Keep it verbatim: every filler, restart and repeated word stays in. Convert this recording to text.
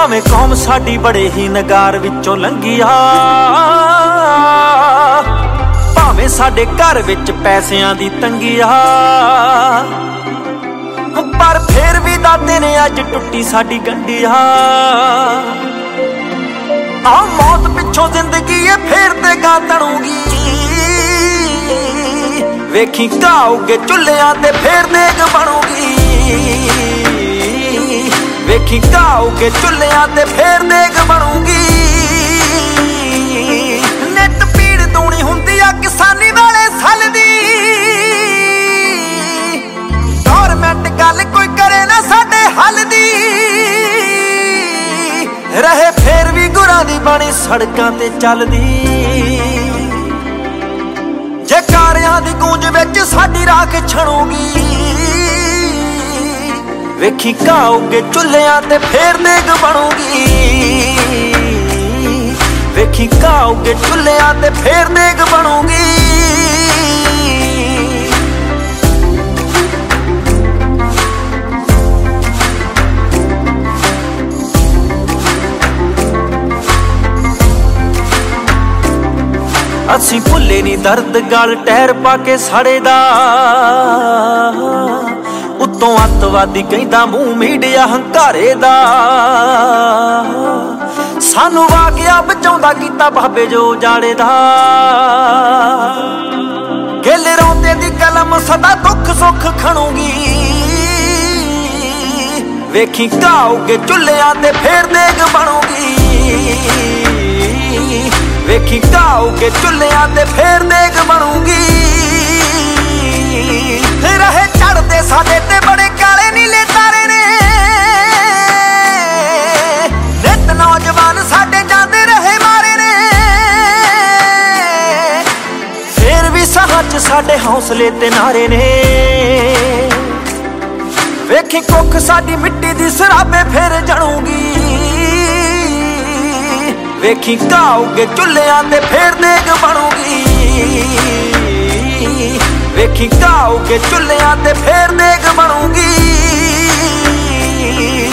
भावें कौम साडी बड़े ही नगार विचों लंघी आ, भावें साडे घर विच पैसिਆਂ दी तंगी आ, पर फिर भी दाते ने अज टुट्टी साडी गंढी आ। आ मौत पिछों जिंदगी है फिर ते गा तणूगी, वेखी घाओगे चुल्हिਆਂ ते फिर देग बनूगी, वेखी घाओगे चुल्हिਆਂ ते फिर देग बनूगी। नित पीड़ दूनी हुंदी आ किसानी वाले साल दी, गौरमेंट गल कोई करे ना साडे हल दी, रहे फिर भी गुरां दी बाणी सड़कां ते चलदी। जे कारियां दी गूंज विच साडी राख छणूगी, वेखी घाओगे चुल्हिਆਂ ते फिर देग बनूगी, वेखी घाओगे चुल्हिਆਂ ते फिर देग बनूगी। असीं भुल्ले नी दर्द गल टहर पाके साड़े दा, उत्तों अतवादी कहंदा मूंह मीडिया हंकारे दा। सानू वाकिया बचाउंदा कीता बाबे जो जाड़े दा, गिल रोंदे दी कलम सदा दुख सुख खणूगी, वेखी घाओगे चुल्हिਆਂ ते फिर देग बनूगी, वेखी घाओगे चुल्हिਆਂ ते फिर देग बनूगी। रहे चढ़दे साडे ते बड़े काले नीले तारे ने, नित नौजवान साडे जांदे रहे मारे ने, फिर भी साहां च साडे हौसले ते नारे ने। वेखी कुख साडी मिट्टी दी सराबे फिर जणूगी, वेखी घाओगे चुल्हिਆਂ ते फिर देग बनूगी, वेखी घाओगे चुल्हिਆਂ ते फिर देग बनूगी।